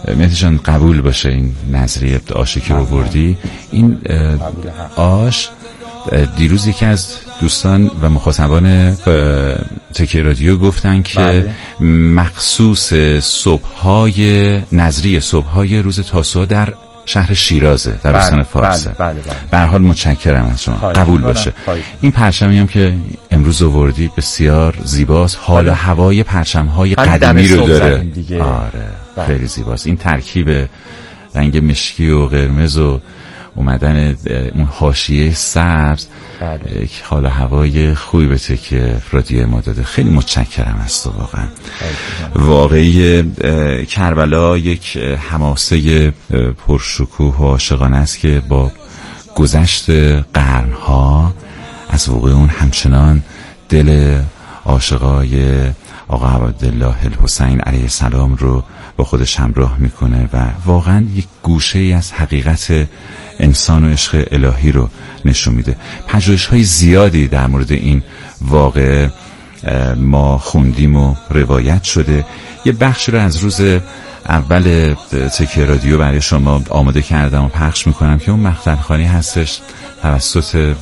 مهدی جان قبول باشه این نظریه آشی که آوردی. این آش دیروز یکی از دوستان و مخاطبان تکیه رادیو گفتن که مخصوص صبح‌های نظری صبح‌های روز تاسوعا در شهر شیرازه در استان فارس. به هر حال متشکرم از شما. قبول باشه. این پرچمی هم که امروز آوردی بسیار زیباست. حال و هوای پرچم‌های قدیمی رو داره. آره خیلی زیباست. این ترکیب رنگ مشکی و قرمز و اومدن اون حاشیه سبز یک حال و هوای خوبی به تکیه رادیو ما داده. خیلی متشکرم از تو واقعا. واقعی کربلا یک حماسه پرشکوه و عاشقانه است که با گذشت قرنها از وقوع اون همچنان دل عاشقای آقا عبدالله الحسین علیه السلام رو با خودش همراه میکنه و واقعا یک گوشه ای از حقیقت انسان و عشق الهی رو نشون میده. پژوهش‌های زیادی در مورد این واقعه ما خوندیم و روایت شده. یه بخشی رو از روز اول تکیه رادیو برای شما آماده کردم و پخش میکنم که اون مقتلخوانی هستش توسط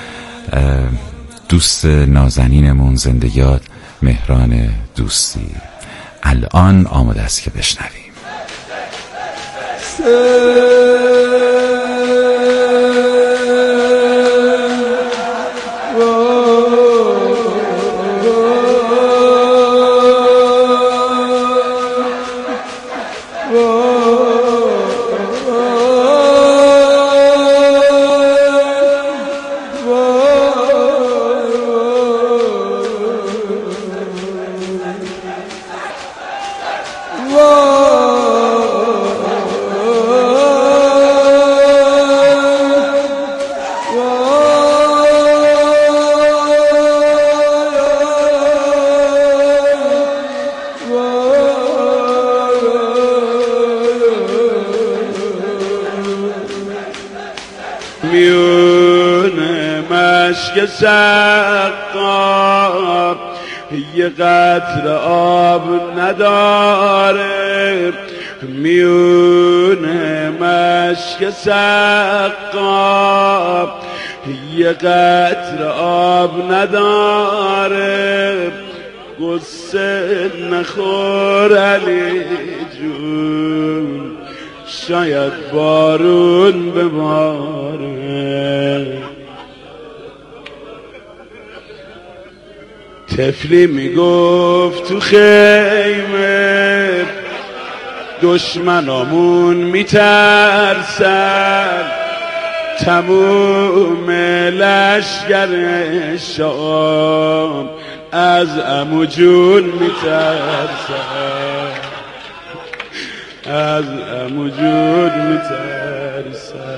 دوست نازنینمون زنده یاد مهران دوستی. الان آماده است که بشنویم. مشک سقا یه قطره آب نداره، میونه مشک سقا یه قطره آب نداره. قصه نخور علی جون، شاید بارون بباره. طفلی میگفت تو خیمه دشمنامون میترسن، تموم لشگر شام از عمو جون میترسن، از عمو جون میترسن.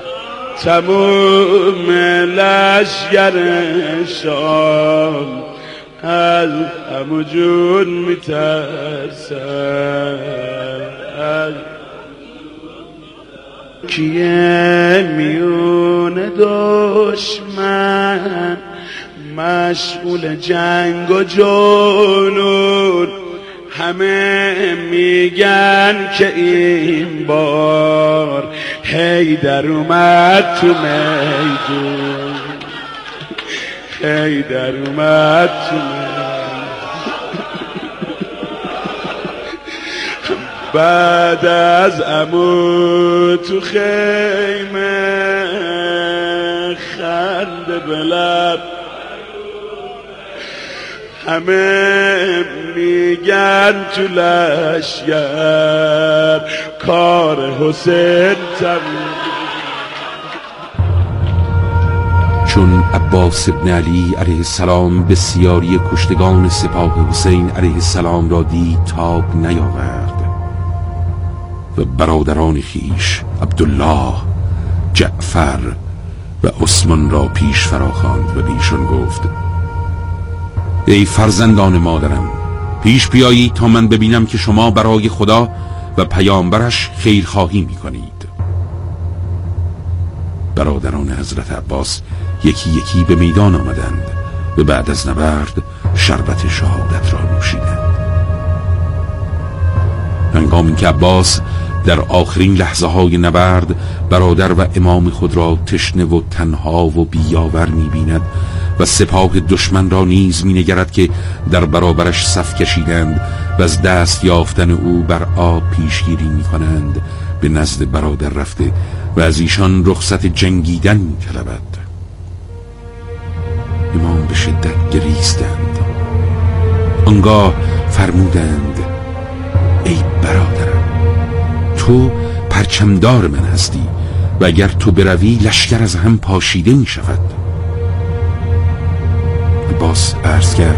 تموم لشگر شام از عمو جون میترسن. کیه میون دشمن مشغول جنگ و جنون، همه میگن که این بار حیدر اومد تو میدون، حیدر اومد تو میدون. بعد از عمو تو خیمه خنده بلب، همه میگن تو لشگر کار حسین تموم. چون عباس ابن علی علیه السلام بسیاری کشتگان سپاه حسین علیه السلام را دید تاب نیاورد و برادران خیش عبدالله، جعفر و عثمان را پیش فراخواند و بیشون گفت: ای فرزندان مادرم، پیش بیایید تا من ببینم که شما برای خدا و پیامبرش خیرخواهی میکنید. برادران حضرت عباس یکی یکی به میدان آمدند و بعد از نبرد شربت شهادت را نوشیدند. هنگامی که عباس در آخرین لحظه های نبرد برادر و امام خود را تشنه و تنها و بیاور می بیند و سپاه دشمن را نیز می نگرد که در برابرش صف کشیدند و از دست یافتن او بر آب پیشگیری می کنند، به نزد برادر رفته و از ایشان رخصت جنگیدن می طلبد. امام به شدت گریستند. آنگاه فرمودند: ای برادرم، تو پرچمدار من هستی و اگر تو بروی لشکر از هم پاشیده می شود. عباس عرض کرد: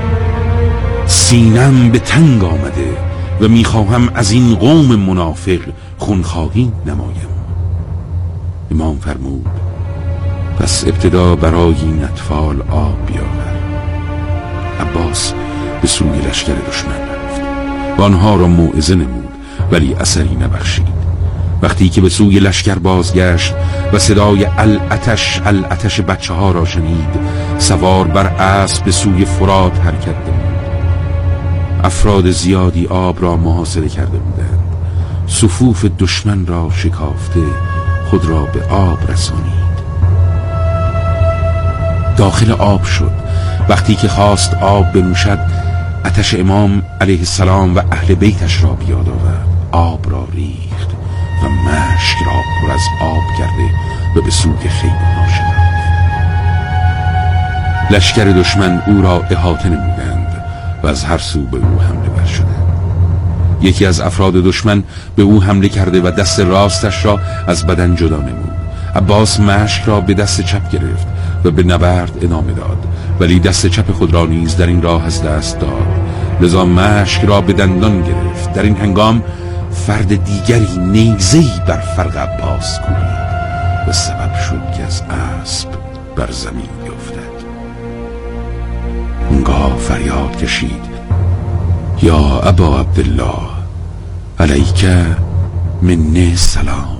سینم به تنگ آمده و میخواهم از این قوم منافق خونخواهی نمایم. امام فرمود: پس ابتدا برای این اطفال آب بیاور. عباس به سوی لشکر دشمن رفت و آنها را موعظه نمود، ولی اثری نبخشید. وقتی که به سوی لشکر بازگشت و صدای العتش العتش بچه ها را شنید، سوار بر اسب به سوی فرات حرکت نمود. افراد زیادی آب را محاصره کرده بودند. صفوف دشمن را شکافته خود را به آب رسانید. داخل آب شد. وقتی که خواست آب بنوشد، آتش امام علیه السلام و اهل بیتش را بیاد آورد. آب را ریخت و مشک را پر از آب کرده و به سوی خیمه ها شد. لشکر دشمن او را احاطه نمودند و از هر سو به او حمله ور شدند. یکی از افراد دشمن به او حمله کرده و دست راستش را از بدن جدا نمود. عباس مشک را به دست چپ گرفت و به نبرد ادامه داد، ولی دست چپ خود را نیز در این راه از دست داد، لذا مشک را به دندان گرفت. در این هنگام فرد دیگری نیزه‌ای بر فرق عباس کوبید و سبب شد که از اسب بر زمین بیفتد. آنگاه فریاد کشید: یا ابا عبدالله، علیک منی سلام.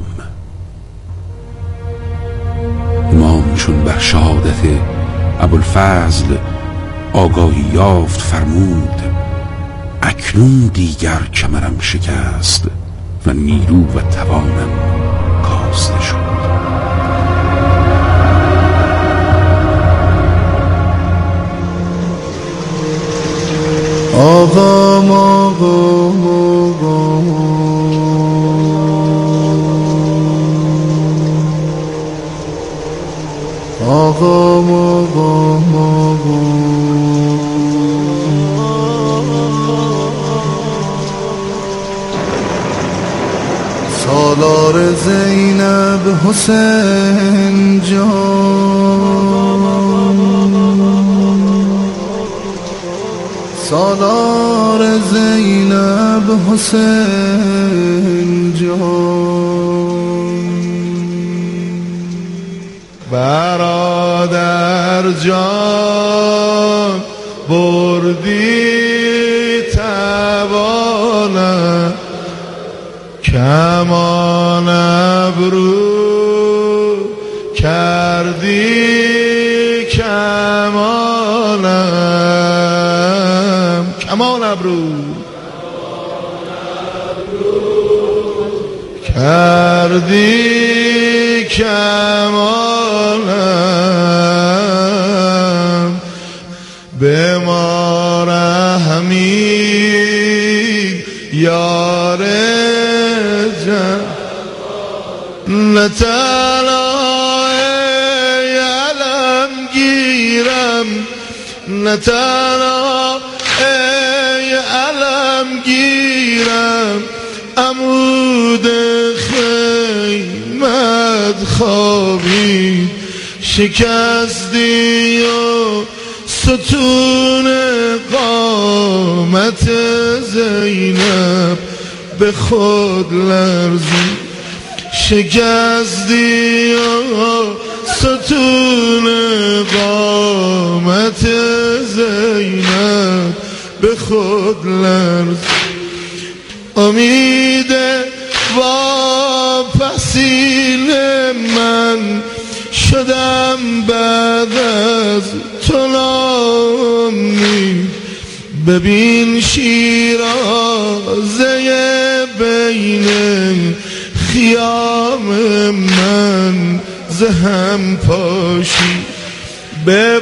امام چون بر شهادت ابوالفضل آگاهی یافت فرمود: اکنون دیگر کمرم شکست و نیرو و توانم کاسته شد. آقام آقام آقام آقام سالار زینب حسین جان، سالار زینب حسین جان، برادر جان بردی توانم، کمان ابرو کردی کمانم، کمان ابرو کردی کمانم، به ما رحمی یار نتنای علم گیرم، نتنای علم گیرم، عمود خیمت خوابید، شکستی و ستون قامت زینب به خود لرزید، شکستی و ستون قامت زینب به خود لرزید. امید واپسین من شدم بعد از تو ناامید، ببین شیرازه بین خیام من زهم پاشی به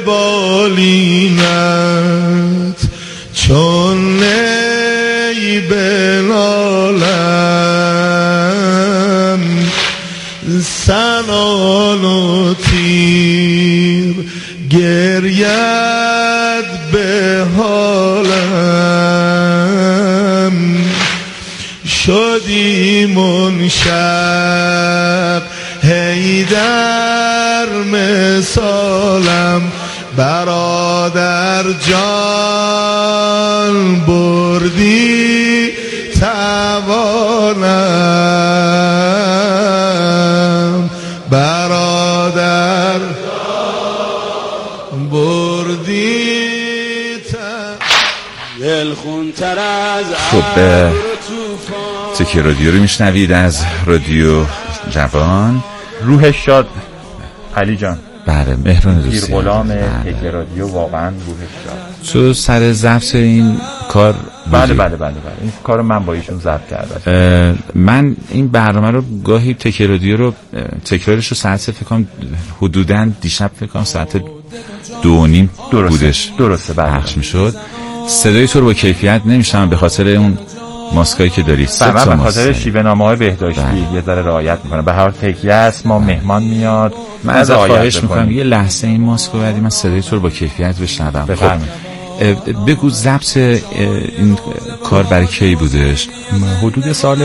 بالینت چون نی بنالم سنان و تیر گرید به حالم شدی منشق هیدر مثالم برادر جان بردی توانم برادر بردی دلخونتر از خب تکی رادیو رو میشنوید از رادیو جوان. روح شاد علی جان. بله مهران دوستی پیر غلام تکی رادیو واقعا روح شاد. تو سر ضبط این کار بله این کارو من با ایشون ضبط کردم. من این برنامه رو گاهی تکی رادیو رو تکرارش رو ساعت فکر کنم حدوداً دیشب فکر کنم ساعت 2:30 بودش درسته پخش میشد. صدای تو رو با کیفیت نمیشم به خاطر اون ماسکایی که داری. من به خاطر شیوه نامه‌های بهداشتی یه ذره رعایت میکنم. به هر حال تکیه است، ما مهمان میاد، من ازت خواهش میکنم یه لحظه این ماسکو بعدی من صدای تو رو با کیفیت بشنوم. بفرمایید. بگو ضبط این کار برای کی بودش؟ حدود سال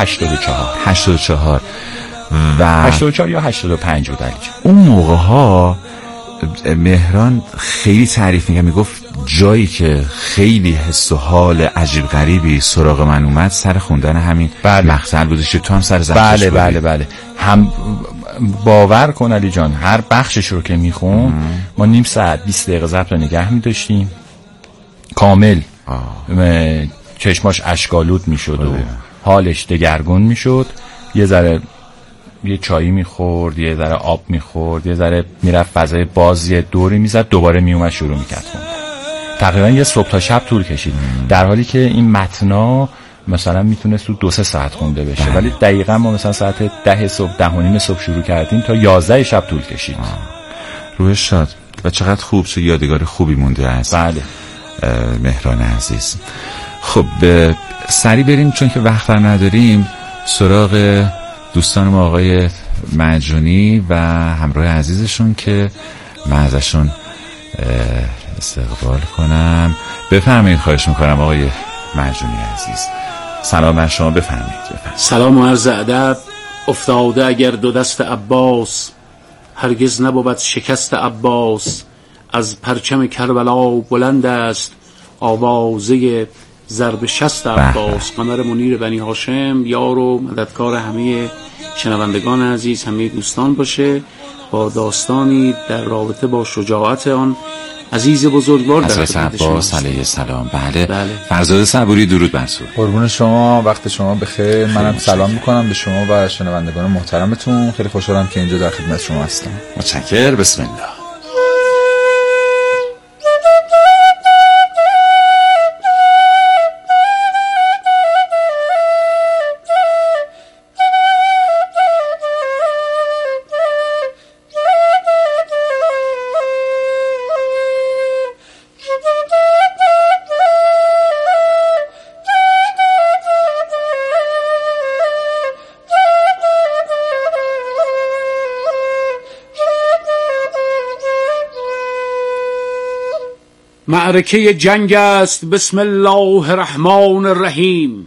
84 و 84 یا 85 بود علی جان. اون موقع ها مهران خیلی تعریف میگفت جایی که خیلی حس و حال عجیب غریبی سراغ من اومد سر خوندن همین مقطع بودش که تو هم سر ضبطش بودی. بله هم باور کن علی جان، هر بخشش رو که میخون ما نیم ساعت 20 دقیقه ضبط رو نگه می‌داشتیم کامل. چشماش اشکالود میشد و حالش دگرگون میشد. یه ذره یه چایی میخورد، یه ذره آب میخورد، یه ذره میرفت فضای بازی دوری میزد، دوباره میومد شروع میکرد خوندن. تقریبا یه صبح تا شب طول کشید، در حالی که این متنا مثلا میتونست تو 2-3 ساعت خونده بشه، ولی دقیقا ما مثلا ساعت 10 صبح 10:30 صبح شروع کردیم تا 11 شب طول کشید. روح شاد. و چقدر خوب چه یادگار خوبی مونده است. بله مهران عزیز. خب سریع بریم چون که وقت نداریم سراغ دوستان ما آقای معجونی و همراه عزیزشون که من ازشون استقبال کنم. بفرمایید، خواهش میکنم آقای معجونی عزیز. سلام بر شما، بفرمایید. سلام و عرض ادب. افتاده اگر دو دست عباس، هرگز نبود شکست عباس. از پرچم کربلا بلند است آوازه ضرب شست عباس. قمر منیر بنی هاشم یار و مددکار همه شنوندگان عزیز، همه دوستان باشه با داستانی در رابطه با شجاعت آن عزیز بزرگوار در حضرت عباس علیه السلام. بله. فرزاد صبوری، درود بر تو. قربون شما، وقت شما بخیر. منم سلام میکنم به شما و شنوندگان محترمتون. خیلی خوشحالم که اینجا در خدمت شما هستم. متشکرم. بسم الله. معرکه جنگ است بسم الله الرحمن الرحیم.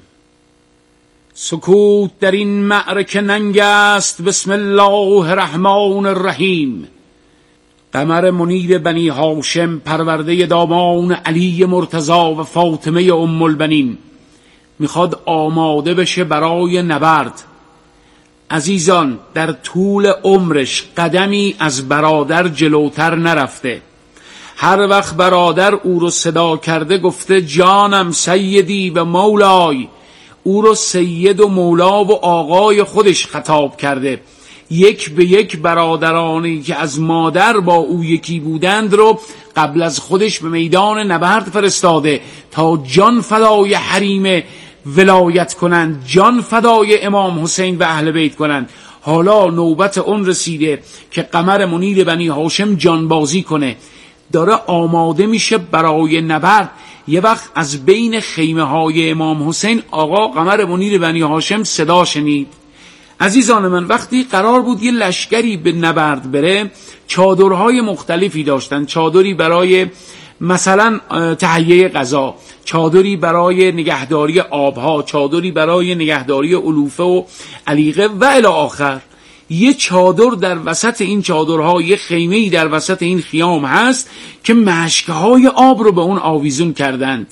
سکوت در این معرکه ننگ است بسم الله الرحمن الرحیم. قمر منیر بنی هاشم پرورده دامان علی مرتضی و فاطمه ام البنین میخواد آماده بشه برای نبرد. عزیزان، در طول عمرش قدمی از برادر جلوتر نرفته. هر وقت برادر او رو صدا کرده گفته جانم سیدی و مولای. او رو سید و مولا و آقای خودش خطاب کرده. یک به یک برادرانی که از مادر با او یکی بودند رو قبل از خودش به میدان نبرد فرستاده تا جان فدای حریم ولایت کنند، جان فدای امام حسین و اهل بیت کنند. حالا نوبت اون رسیده که قمر منیر بنی هاشم جانبازی کنه، داره آماده میشه برای نبرد. یه وقت از بین خیمه های امام حسین آقا قمر منیر بنی هاشم صدا شنید. عزیزان من، وقتی قرار بود یه لشکری به نبرد بره، چادرهای مختلفی داشتن. چادری برای مثلا تهیه غذا، چادری برای نگهداری آبها، چادری برای نگهداری علوفه و علیقه و الی آخر. یه چادر در وسط این چادرها، یه خیمه‌ای در وسط این خیام هست که مشکهای آب رو به اون آویزون کردند.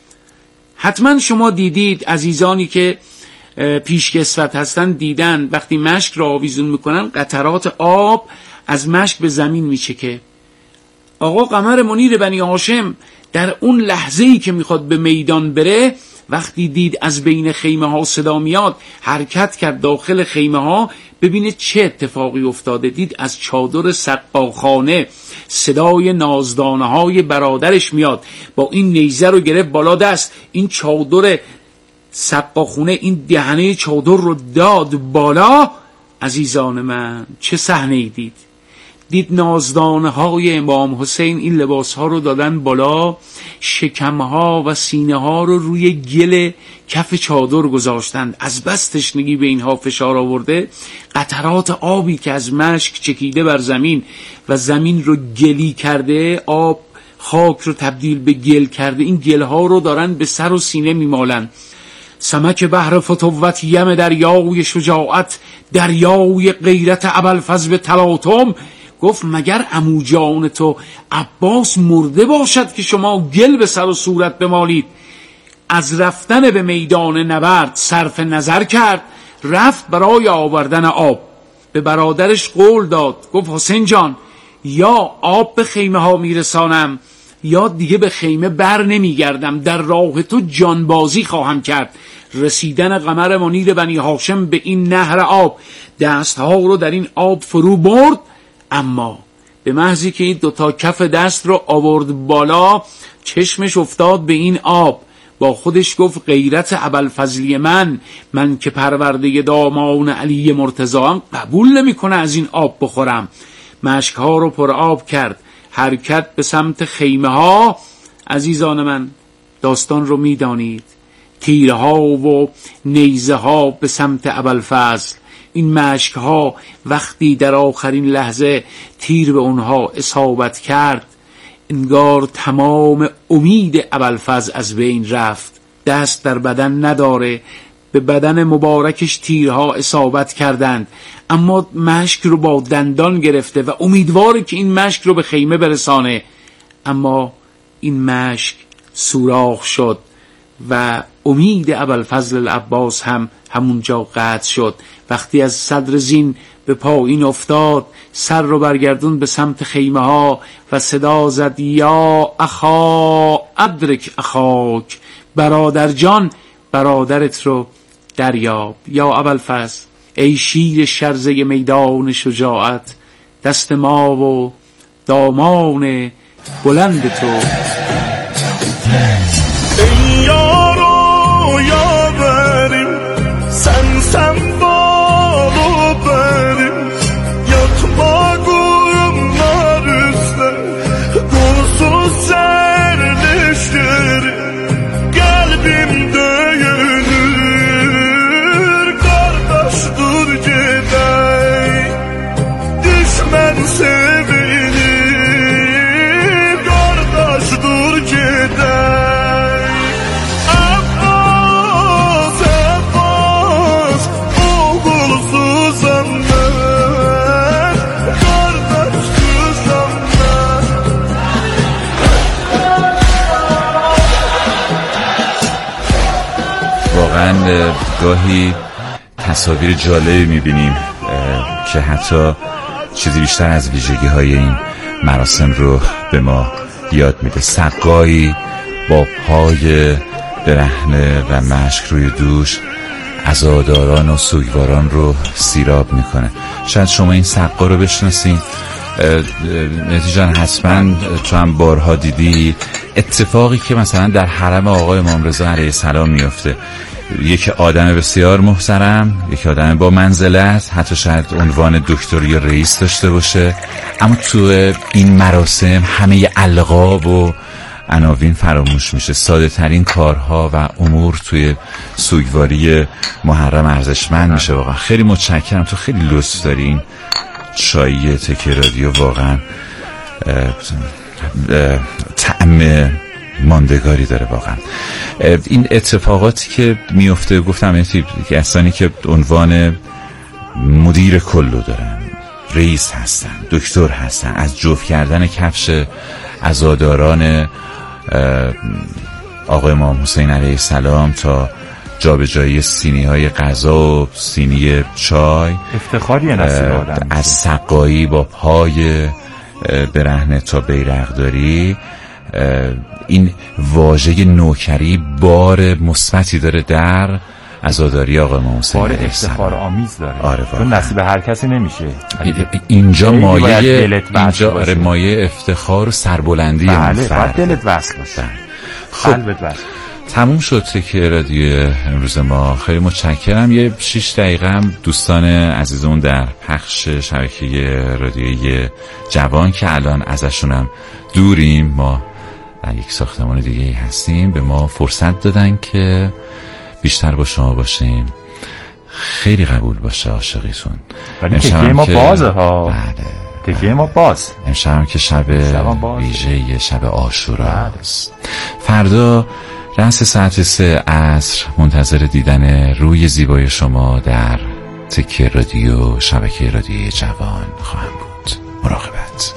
حتما شما دیدید، عزیزانی که پیشکسوت هستن دیدن، وقتی مشک رو آویزون میکنن قطرات آب از مشک به زمین میچکه. آقا قمر منیر بنی هاشم در اون لحظه‌ای که میخواد به میدان بره، وقتی دید از بین خیمه ها صدا میاد، حرکت کرد داخل خیمه ها ببینه چه اتفاقی افتاده. دید از چادر سقاخانه صدای نازدانه های برادرش میاد، با این نیزه رو گرفت بالا دست، این چادر سقاخونه این دهنه چادر رو داد بالا. عزیزان من، چه صحنه ای دید؟ دید نازدانه های امام حسین این لباس ها رو دادن بالا، شکم ها و سینه ها رو روی گل کف چادر گذاشتند. از بس تشنگی به اینها فشار آورده، قطرات آبی که از مشک چکیده بر زمین و زمین رو گلی کرده، آب خاک رو تبدیل به گل کرده، این گل ها رو دارن به سر و سینه میمالن. سمک بحر فتوت، یم دریای شجاعت، دریای غیرت ابوالفضل تلاطم. گفت مگر عمو جان تو عباس مرده باشد که شما گل به سر و صورت بمالید؟ از رفتن به میدان نبرد صرف نظر کرد، رفت برای آوردن آب. به برادرش قول داد، گفت حسین جان، یا آب به خیمه ها میرسانم یا دیگه به خیمه بر نمیگردم، در راه تو جانبازی خواهم کرد. رسیدن قمر منیر بنی هاشم به این نهر آب، دستها رو در این آب فرو برد، اما به محضی که این دوتا کف دست رو آورد بالا، چشمش افتاد به این آب. با خودش گفت غیرت ابوالفضلی من که پرورده دامان علی مرتضی ام قبول نمی کنه از این آب بخورم. مشکها رو پر آب کرد، حرکت به سمت خیمه ها. عزیزان من، داستان رو می دانید، تیرها و نیزه ها به سمت ابوالفضل. این مشک ها وقتی در آخرین لحظه تیر به اونها اصابت کرد، انگار تمام امید ابوالفضل از بین رفت. دست در بدن نداره، به بدن مبارکش تیرها اصابت کردند، اما مشک رو با دندان گرفته و امیدواره که این مشک رو به خیمه برسانه، اما این مشک سوراخ شد و امید ابوالفضل العباس هم همونجا قطع شد. وقتی از صدر زین به پایین افتاد، سر رو برگردون به سمت خیمه ها و صدا زد یا اخا ادرک اخاک، برادر جان برادرت رو دریاب. یا ابوالفضل، ای شیر شرزه میدان شجاعت، دست ما و دامان بلند تو. ای یارو یاوریم سن بالو بریم، yatma kumlar üstüne kolsuz serleştir, kalbimde yönür kardeş dur gidey, düşman sevinir kardeş dur gidey. Abbas Abbas oğulsuz anlar, kardeş kız anlar. واقعا گاهی تصاویر جالبی میبینیم که حتی چیزی بیشتر از ویژگی های این مراسم رو به ما یاد میده. سقایی با پای برهنه و مشک روی دوش عزاداران و سوگواران رو سیراب میکنه. شاید شما این سقا رو بشناسین، مهدی جان حتما تو هم بارها دیدی اتفاقی که مثلا در حرم آقای امام رضا علیه السلام میفته. یک آدم بسیار محترم، یک آدم با منزلت، حتی شاید عنوان دکتر یا رئیس داشته باشه، اما تو این مراسم همه القاب و عناوین فراموش میشه. ساده ترین کارها و امور توی سوگواری محرم ارزشمند میشه. واقعا خیلی متشکرم، تو خیلی لطف داری. این چایی تکیه رادیو واقعا طعم ماندگاری داره واقعا. این اتفاقاتی که میفته، گفتم کسانی که عنوان مدیر کلو دارن، رئیس هستن، دکتر هستن، از جفت کردن کفش عزاداران آقای امام حسین علیه السلام تا جابجایی سینی های غذا و سینی چای، افتخاری نصیب آدم، از سقایی با پای برهنه تا بیرقداری، این واژه نوکری بار مثبتی داره در عزاداری آقای امام حسین بار افتخار آمیز داره. آره چون نصیب هر کسی نمیشه. اینجا مایه افتخار و سربلندی. بله، باید دلت وصل باشه، قلبت وصل. تموم شد که رادیو امروز ما. خیلی متشکرم. یه 6 دقیقه هم دوستان عزیزمون در پخش شبکه رادیویی جوان که الان ازشونم دوریم، ما در یک ساختمان دیگه هستیم، به ما فرصت دادن که بیشتر با شما باشیم. خیلی قبول باشه عاشقیتون. ولی تکیه ما بازه ها. بله، تکیه ما باز. امشب هم که شب ویژه شب عاشورا است. فردا رأس ساعت 3 عصر منتظر دیدن روی زیبای شما در تکیه رادیو شبکه رادیوی جوان خواهم بود. مراقبت.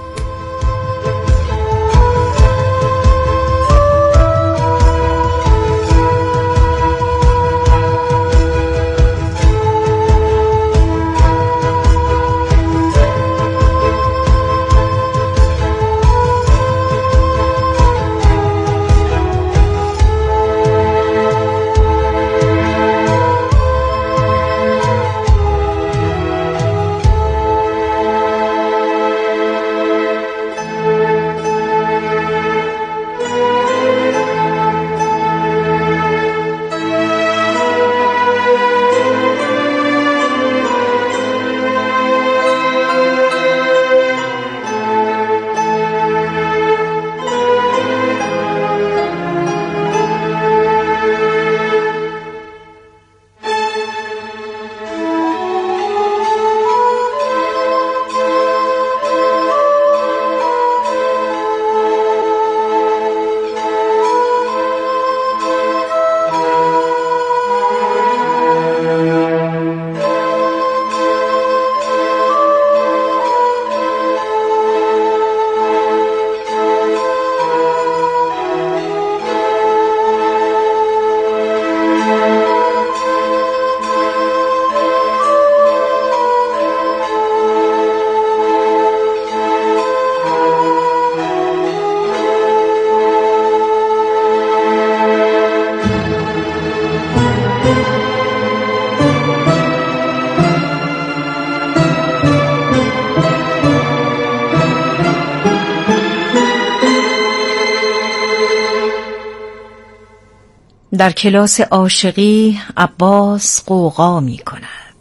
در کلاس عاشقی عباس غوغا می کند.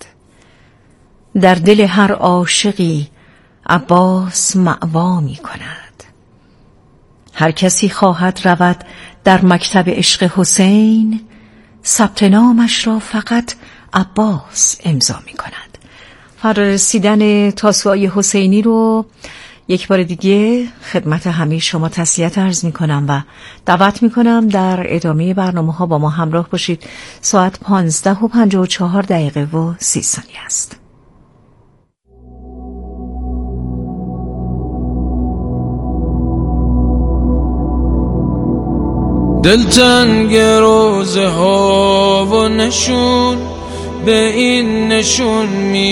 در دل هر عاشقی عباس مأوا می کند. هر کسی خواهد رود در مکتب عشق حسین، ثبت نامش را فقط عباس امضا می کند. فرارسیدن تاسوعای حسینی رو یک بار دیگه خدمت همه شما تسلیت عرض می کنم و دعوت می کنم در ادامه برنامه ها با ما همراه باشید. ساعت 15:54 است. دلتنگ روزه ها و نشون به این نشون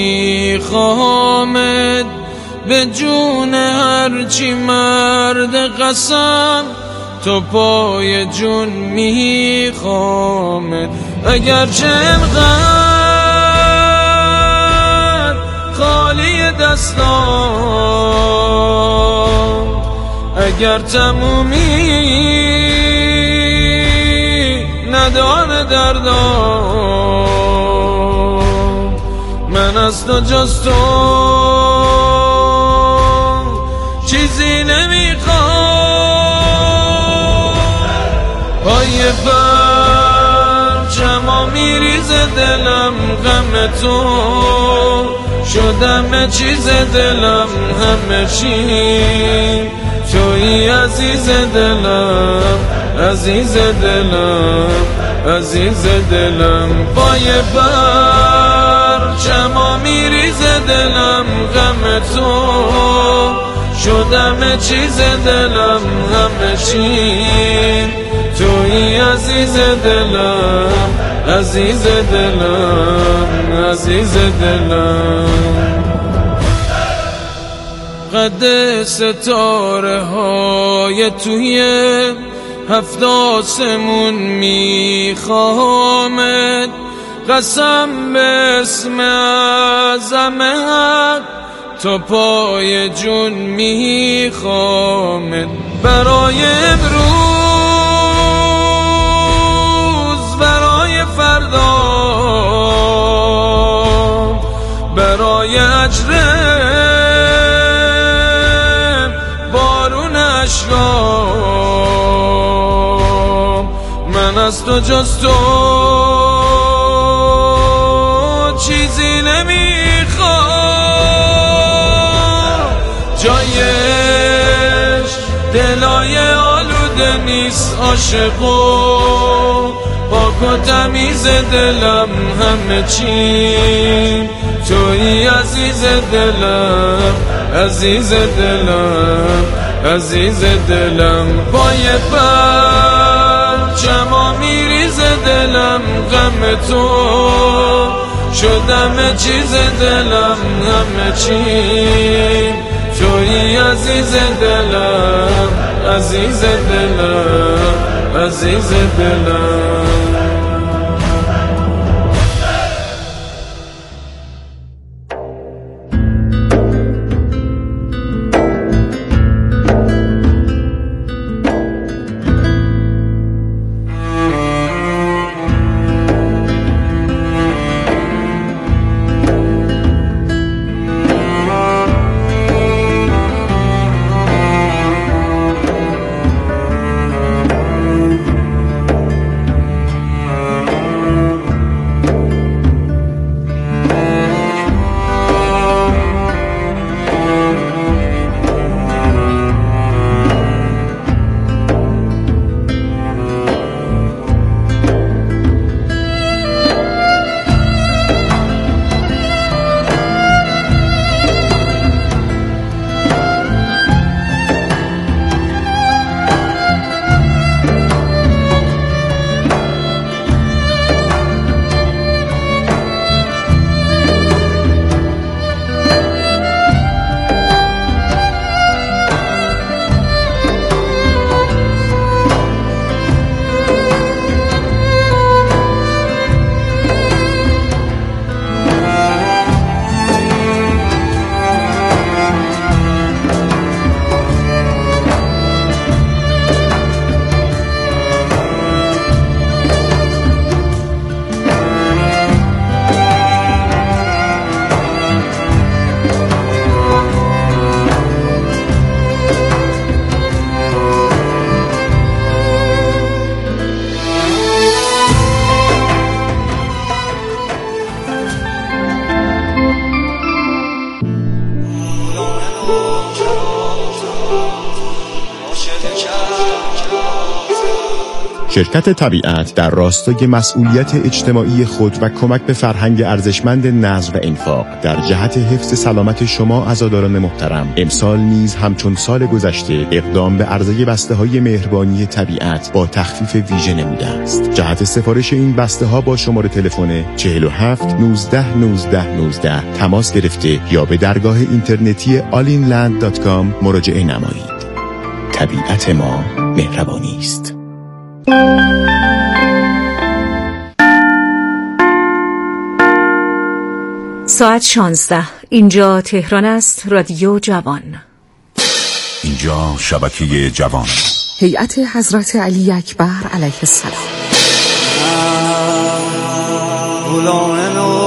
میخوامد، به جون هرچی مرد قسم تو پای جون میخوامد. اگرچه انقدر خالی دستان اگر تمومی نداره دردام، من از تو جز تو چیزی نمیخوام. پای پرچما میریزه دلم غم تو، شدم چیز دلم همه چی توی عزیز دلم، عزیز دلم، عزیز دلم. پای پرچما میریزه دلم غم تو، شدم چیز دلم همه چی توی عزیز دلم، عزیز دلم، عزیز دلم. قد ستاره های توی 7 آسمون میخوامت، قسم به اسم اعظم حق تو پای جون میخوامت. برای امروز، برای فردا، برای اجرم بارون اشکام، من از تو جز تو چیزی نمیخوام. جایش دلای آلوده نیست عاشقو، پاک و تمیز دلم همه چی توی عزیز دلم، عزیز دلم، عزیز دلم. پای پرچما میریزه دلم غم تو، شدم چیز دلم همه چی توی عزیز دلم، عزیز دلم، عزیز دلم. شرکت طبیعت در راستای مسئولیت اجتماعی خود و کمک به فرهنگ ارزشمند نذر و انفاق در جهت حفظ سلامت شما عزاداران محترم، امسال نیز همچون سال گذشته اقدام به عرضه بسته‌های مهربانی طبیعت با تخفیف ویژه نموده است. جهت سفارش این بسته‌ها با شماره تلفن 47 19 19 19 تماس گرفته یا به درگاه اینترنتی allinland.com مراجعه نمایید. طبیعت ما مهربانی است. ساعت 16. اینجا تهران است. رادیو جوان. اینجا شبکه جوان، هیئت حضرت علی اکبر علیه السلام.